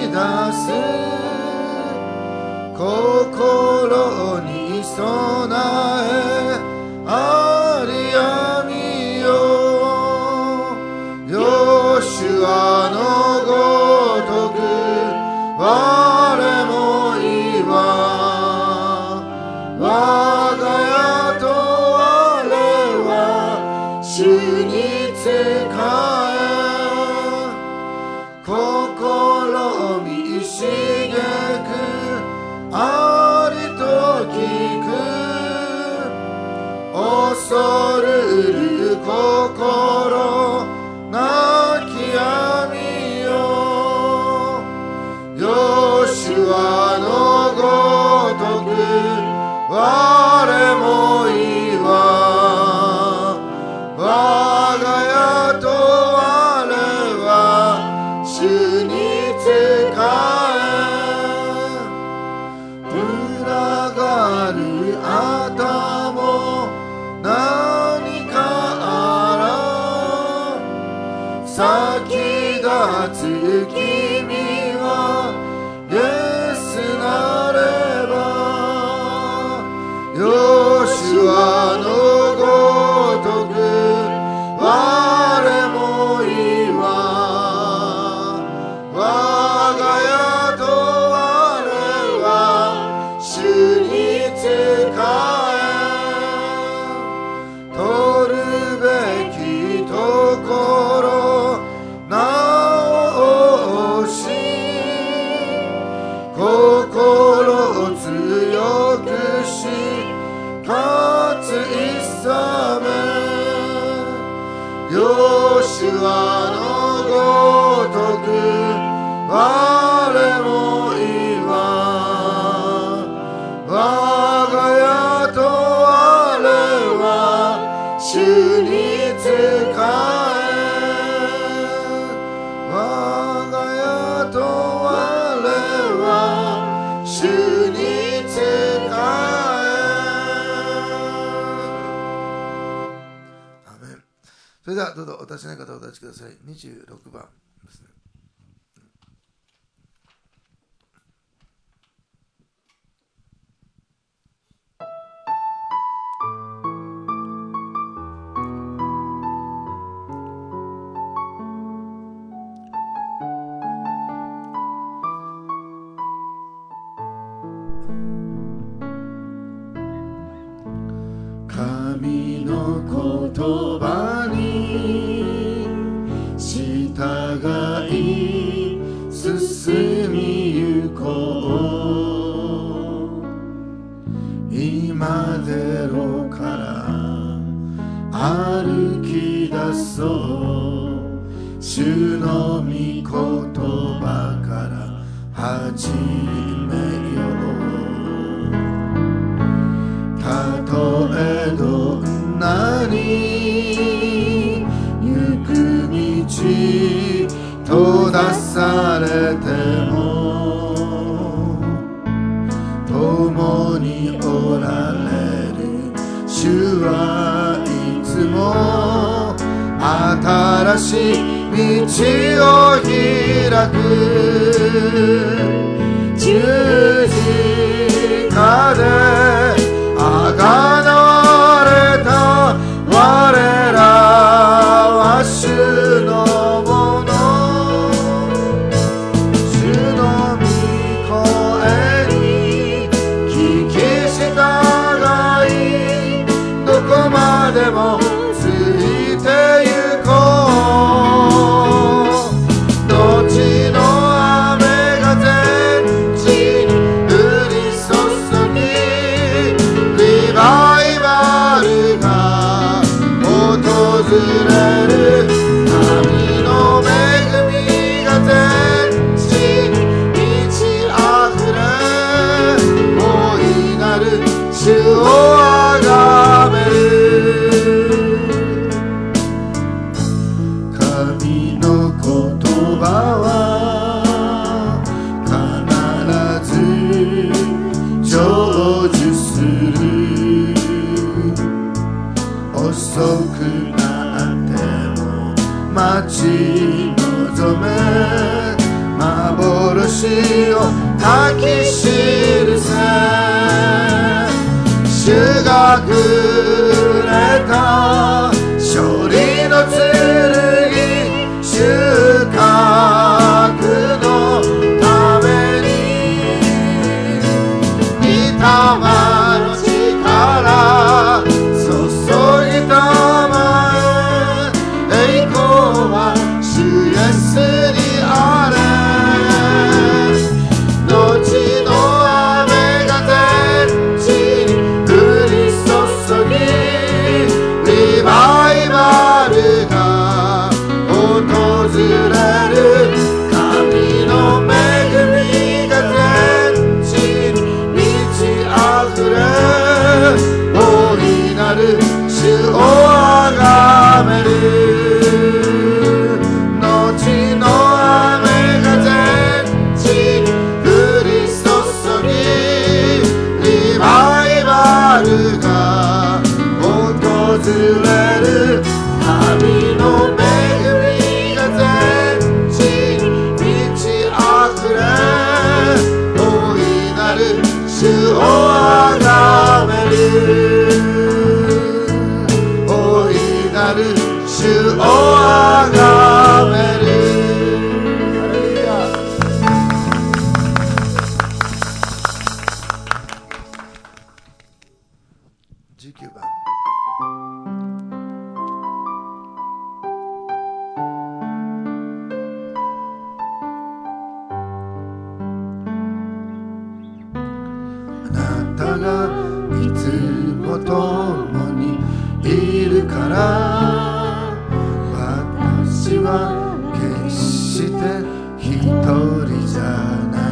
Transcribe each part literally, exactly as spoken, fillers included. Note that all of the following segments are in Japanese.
出す心に備えありあみよヨシュアのごとく我もいわ我が家と我は主に仕え心見しげくありと聞く恐るる心なき闇よヨシュアのごとく我もいわ我が家と我は主に仕え群がるあたも何かあら先立つ君はイエスなればヨシュアのごとく我もいわ我が家と我は主に仕え取るべきところ直し心強くしかついさめヨシュアのごとく我もいわ我が家と我は主に仕え我が家と我は主に仕えアーメン。それではどうぞお立ちの方お立ちください。にじゅうろくばんですね。神の言葉に従い進みゆこう今ゼロから歩き出そう主の御言葉から始めようたとえどんなに行く道閉ざされても共におられる主はいつも新しい道を開く十字架であがなわれた我らは主のもの主の御声に聞き従いどこまでもついてゆこうどっちの雨風主を抱きしるせ主がくれた勝利の剣収穫のために御霊の力注ぎたまえ栄光は主イエスにあれ後の雨が天地に降り注ぎリバイバルが訪れる神の恵みが天地に満ち溢れ大いなる主をあがめる後の雨が天地に降り注ぎリバイバルが訪れる神の恵みが天地に満ち溢れ大いなる主をあがめる大いなる主をあがめるじゅうきゅうばんあなたがいつも共にいるから私は決して一人じゃ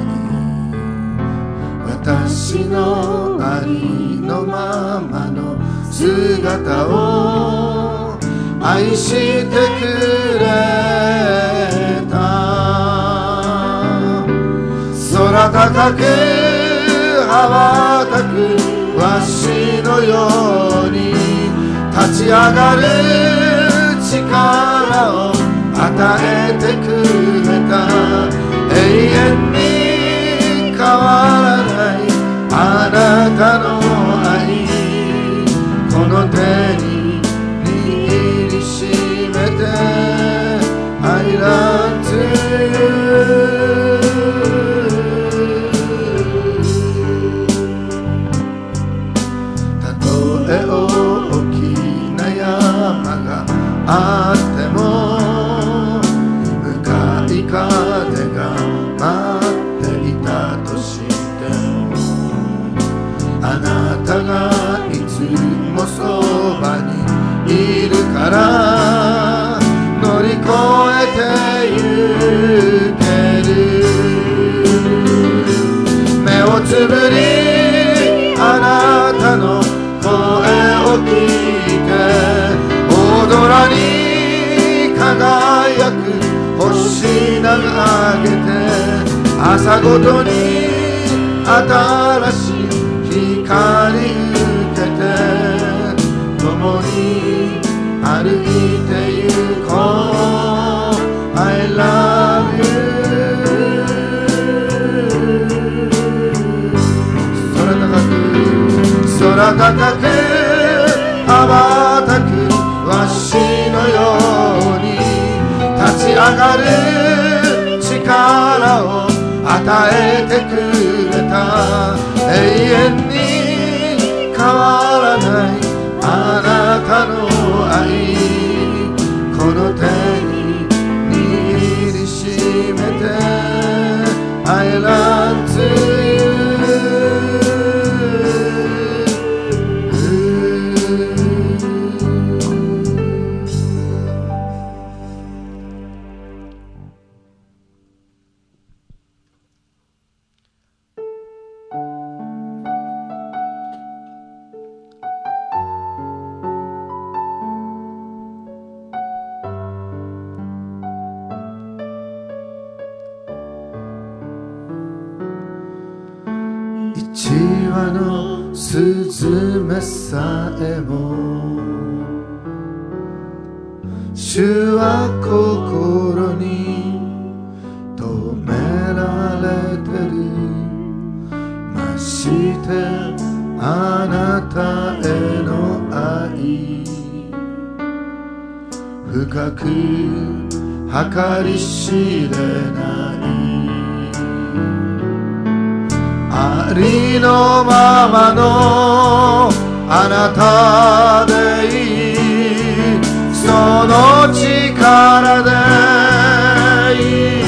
ない私のありのままの姿を愛してくれた空高く羽ばたくわしのように立ち上がる力を与えてくれた永遠に変わらないあなたの愛この手に握りしめて I love youたとえ大きな山があっても向かい風が待っていたとしてもあなたがいつもそばにいるから乗り越えてゆける目をつぶりあなたの声を聞いて踊らに輝く星なあげて朝ごとに新しい光受けて共に歩いてゆこう I love you 空高く空高く羽ばたくわしのように立ち上がる力を与えてくれた永遠に変わらないあなたの愛この手に握りしめて I love you一羽のスズメさえも主は心に留められしてあなたへの愛深く計り知れないありのままのあなたでいいその力でい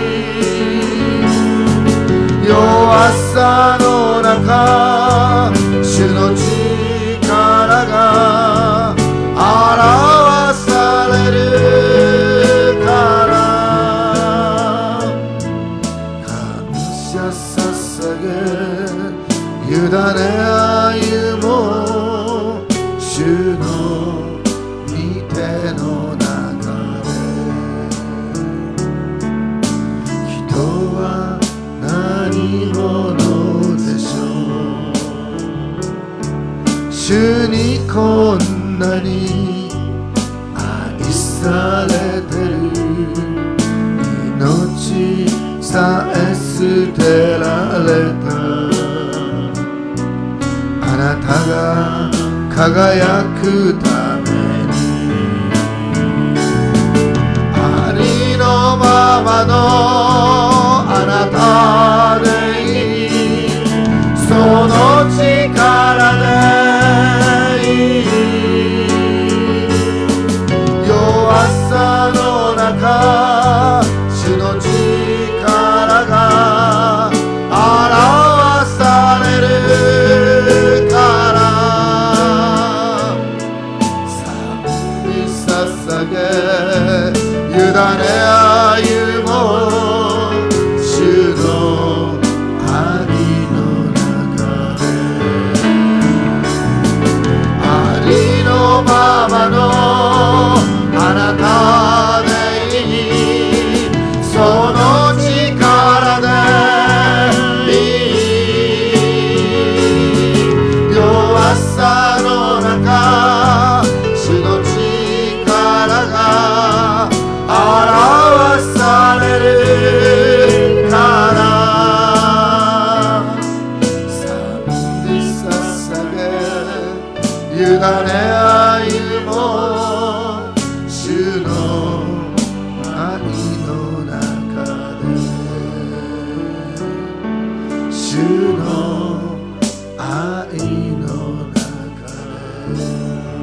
い弱さの中主の力が表されるから感謝捧げ委ね歩もう主の御手の中で人は何者でしょう主にこんなに愛されてる命さえ捨てられたあなたが輝くためにありのままのあなたでいいその力でいい弱さの中主の力が表されるから賛美捧げ委ね歩もう主の愛の中でありのままのあなたでいいその力で弱さの中主の力が表されるから賛美捧げ委ね歩もう主の愛の中で主の愛の中で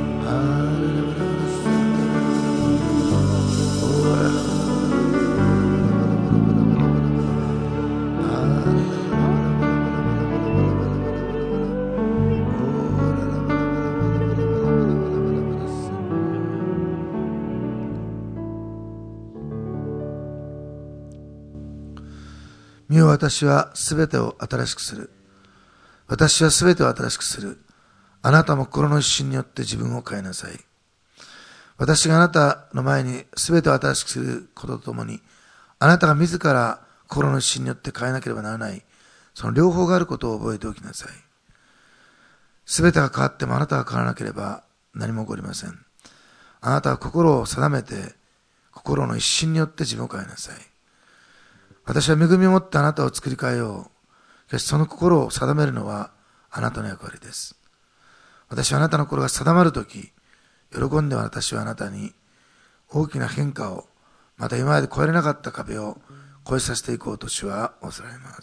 見よ私はすべてを新しくする。私はすべてを新しくする。あなたも心の一心によって自分を変えなさい。私があなたの前にすべてを新しくすることとともに、あなたが自ら心の一心によって変えなければならない、その両方があることを覚えておきなさい。すべてが変わってもあなたが変わらなければ何も起こりません。あなたは心を定めて、心の一心によって自分を変えなさい。私は恵みを持ってあなたを作り変えよう。しかしその心を定めるのはあなたの役割です。私はあなたの心が定まるとき、喜んで私はあなたに大きな変化を、また今まで越えれなかった壁を越えさせていこうと主はおっしゃいます。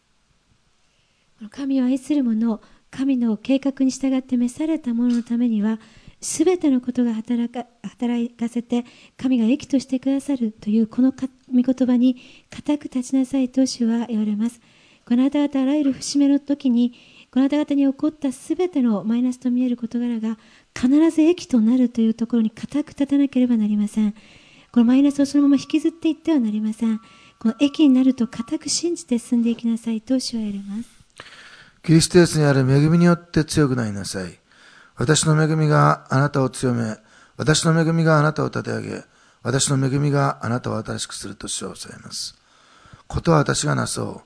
神を愛する者、神の計画に従って召された者のためには、すべてのことが働か、働かせて神が益としてくださるというこの御言葉に固く立ちなさいと主は言われます。この方々あらゆる節目の時にこの方々に起こったすべてのマイナスと見える事柄が必ず益となるというところに固く立たなければなりません。このマイナスをそのまま引きずっていってはなりません。この益になると固く信じて進んでいきなさいと主は言われます。 キリストイエスにある恵みによって強くなりなさい。私の恵みがあなたを強め、私の恵みがあなたを立て上げ、私の恵みがあなたを新しくすると主はおっしゃいます。ことは私がなそう。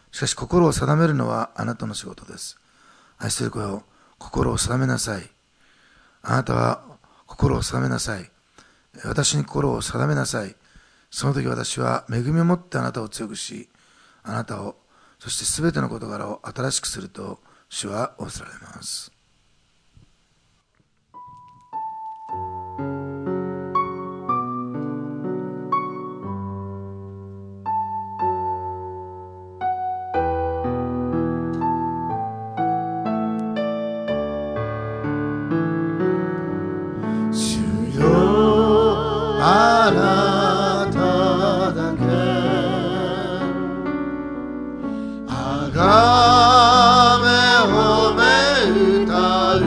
しかし心を定めるのはあなたの仕事です。愛する子よ、心を定めなさい。あなたは心を定めなさい。私に心を定めなさい。その時私は恵みを持ってあなたを強くし、あなたをそしてすべての事柄を新しくすると主は仰せられます。 あなただけあがめ褒め歌う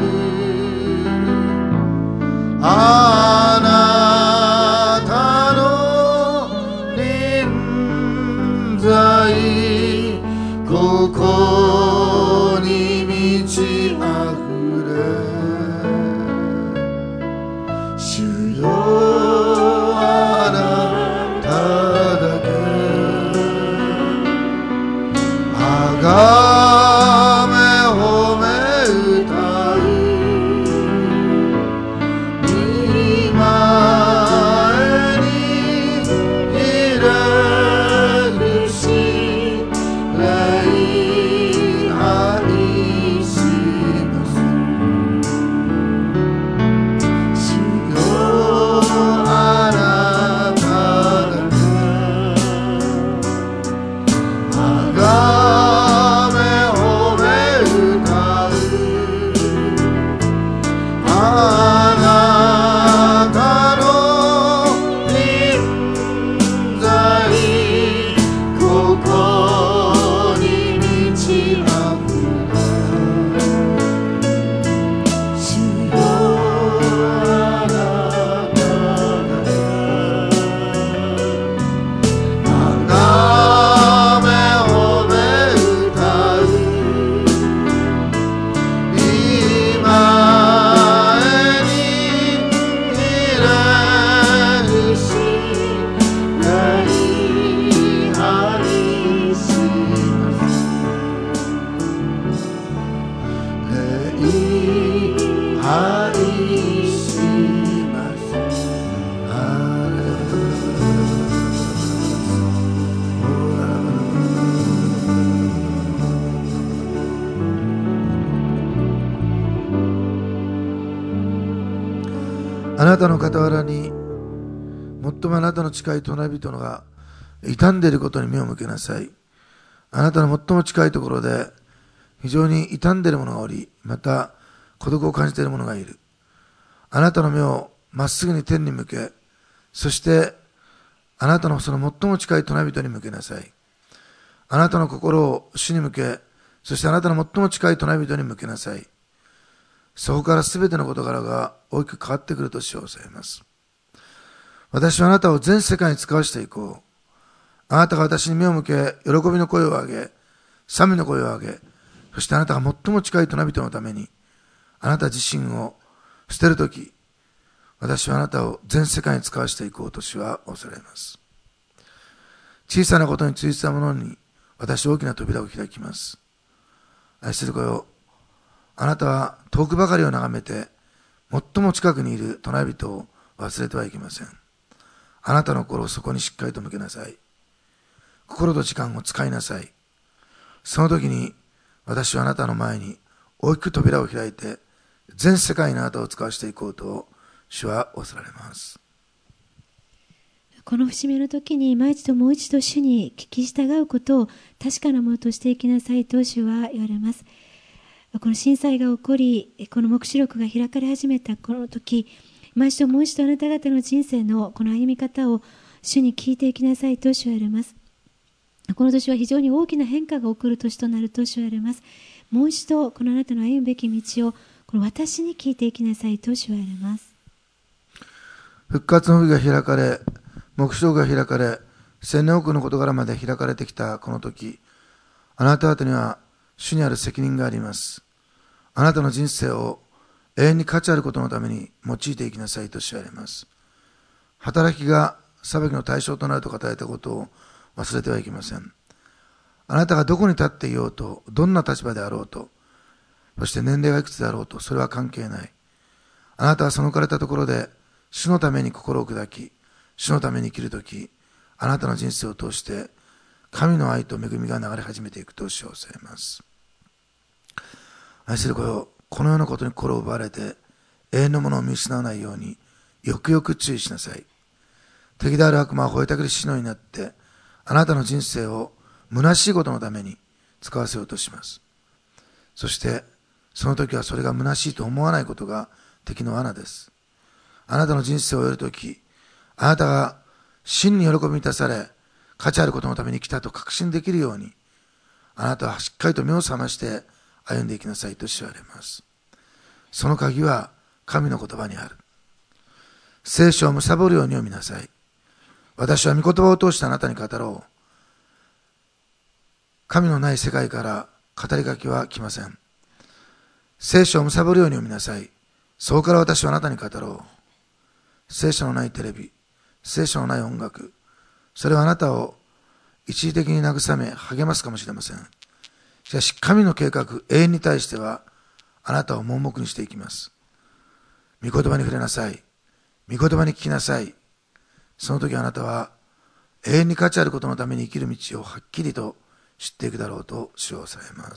あなたの臨在ここに満ち溢れ主よあがめ褒め歌う御前にひれ伏し礼拝します主よあなただけあがあなたの傍らに最もあなたの近い隣人のが傷んでいることに目を向けなさい。あなたの最も近いところで非常に傷んでいる者がおり、また孤独を感じている者がいる。あなたの目をまっすぐに天に向け、そしてあなたのその最も近い隣人に向けなさい。あなたの心を主に向け、そしてあなたの最も近い隣人に向けなさい。そこからすべての事柄が大きく変わってくると主はおっしゃいます。私はあなたを全世界に使わしていこう。あなたが私に目を向け、喜びの声を上げ、賛美の声を上げ、そしてあなたが最も近い隣人のために、あなた自身を捨てるとき、私はあなたを全世界に使わしていこうと主はおっしゃいます。小さなことについてたものに、私は大きな扉を開きます。愛する子よ、あなたは遠くばかりを眺めて、最も近くにいる隣人を忘れてはいけません。あなたの心をそこにしっかりと向けなさい。心と時間を使いなさい。その時に私はあなたの前に大きく扉を開いて、全世界にあなたを使わしていこうと主は仰せられます。 この節目の時に今一度もう一度主に聞き従うことを確かなものとしていきなさいと主は言われます。この震災が起こり、この黙示録が開かれ始めたこの時、今一度もう一度あなた方の人生のこの歩み方を主に聞いていきなさいと主は言われます。この年は非常に大きな変化が起こる年となると主は言われます。もう一度このあなたの歩むべき道をこの私に聞いていきなさいと主は言われます。 復活の日が開かれ、黙示録が開かれ、千年多くの事柄まで開かれてきたこの時、あなた方には主にある責任があります。あなたの人生を永遠に価値あることのために用いていきなさいと主は言われます。働きが裁きの対象となると語られたことを忘れてはいけません。あなたがどこに立っていようと、どんな立場であろうと、そして年齢がいくつであろうと、それは関係ない。あなたはその置かれたところで主のために心を砕き、主のために生きるとき、あなたの人生を通して神の愛と恵みが流れ始めていくと主を教えます。愛する子よ、このようなことに心を奪われて永遠のものを見失わないようによくよく注意しなさい。敵である悪魔は吠えたぎる獅子のようになってあなたの人生を虚しいことのために使わせようとします。そしてその時はそれが虚しいと思わないことが敵の罠です。あなたの人生を終えるとき、あなたが真に喜び満たされ価値あることのために来たと確信できるように、あなたはしっかりと目を覚まして歩んでいきなさいと知られます。その鍵は神の言葉にある。聖書を貪るように読みなさい。私は御言葉を通してあなたに語ろう。神のない世界から語りかけは来ません。聖書を貪るように読みなさい。そこから私はあなたに語ろう。聖書のないテレビ、聖書のない音楽、それはあなたを一時的に慰め励ますかもしれません。しかし神の計画、永遠に対してはあなたを盲目にしていきます。御言葉に触れなさい。御言葉に聞きなさい。その時あなたは永遠に価値あることのために生きる道をはっきりと知っていくだろうと主をされます。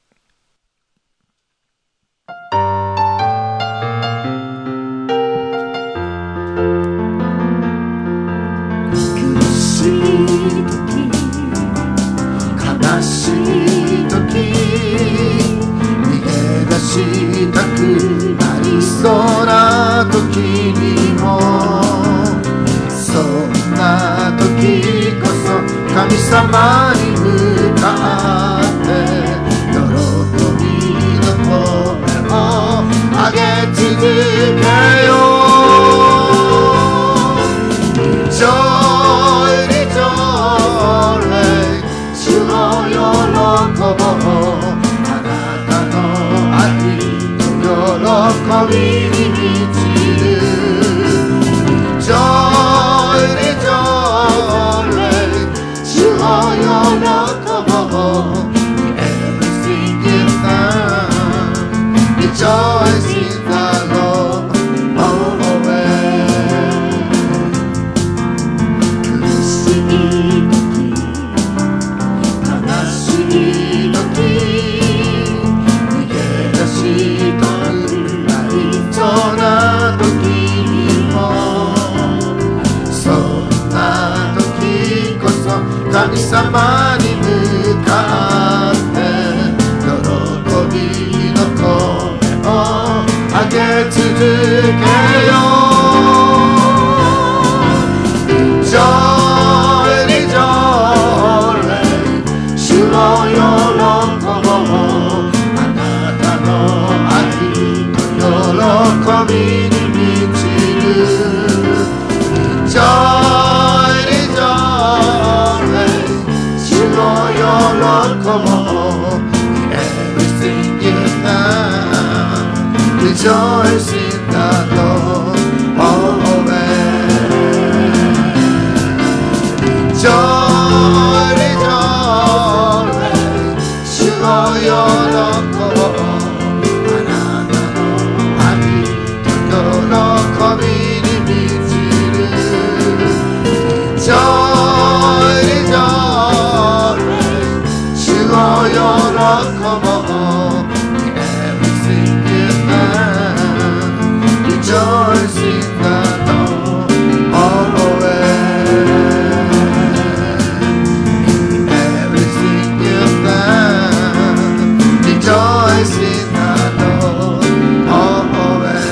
苦しい時、 悲しい時、逃げ出したくなりそうな時にも、そんな時こそ神様に向かって喜びの声を上げ続けよう。Joy, rejoice, 主を喜ぼう。あなたの愛と喜びに満ちる。Joy, rejoice, 主を喜ぼう。Everything is done. Rejoice in the Lord always.神様に向かって喜びの声を上げ続けよう。Joy, rejoice, 主を喜ぼう。あなたの愛と喜びに満ちる。Joy,喜ぼう。 Everything is done. Rejoice in the Lord always. Joy, rejoice. 主を喜ぼう。あなたの愛と喜びに満ちる。Joy, rejoice.主を喜ぼう。 Everything is done. Rejoice in the Lord always. Everything is done. Rejoice in the Lord always.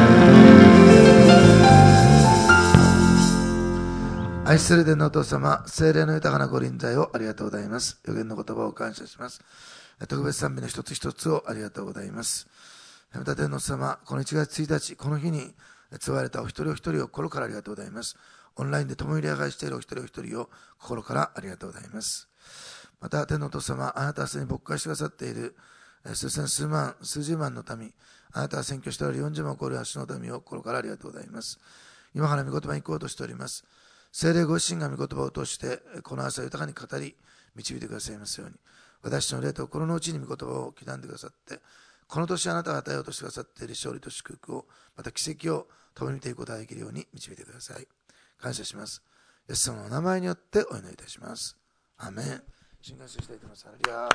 愛する天のお父様、聖霊の豊かなご臨在をありがとうございます。予言の言葉を感謝します。特別賛美の一つ一つをありがとうございます。また天のお父様、このいちがつついたち、この日に使われたお一人お一人を心からありがとうございます。オンラインで共に礼拝しているお一人お一人を心からありがとうございます。また天のお父様、あなたはすでに牧会してくださっている数千数万数十万の民、あなたは選挙しておるよんじゅうまんを超える足の民を心からありがとうございます。今から御言葉に行こうとしております。聖霊ご自身が御言葉を通してこの朝豊かに語り導いてくださいますように、私の霊と心の内に御言葉を刻んでくださって、この年あなたが与えようとしてくださっている勝利と祝福を、また奇跡を共に見ていくことができるように導いてください。感謝します。イエス様のお名前によってお祈りいたします。 アーメン。信感謝したいと思います。ハレルヤ。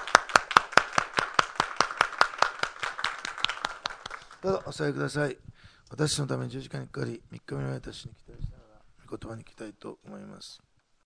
どうぞお座りください。私のために十字架にかかり、三日目の間私に期待しながら、御言葉に来たいと思います。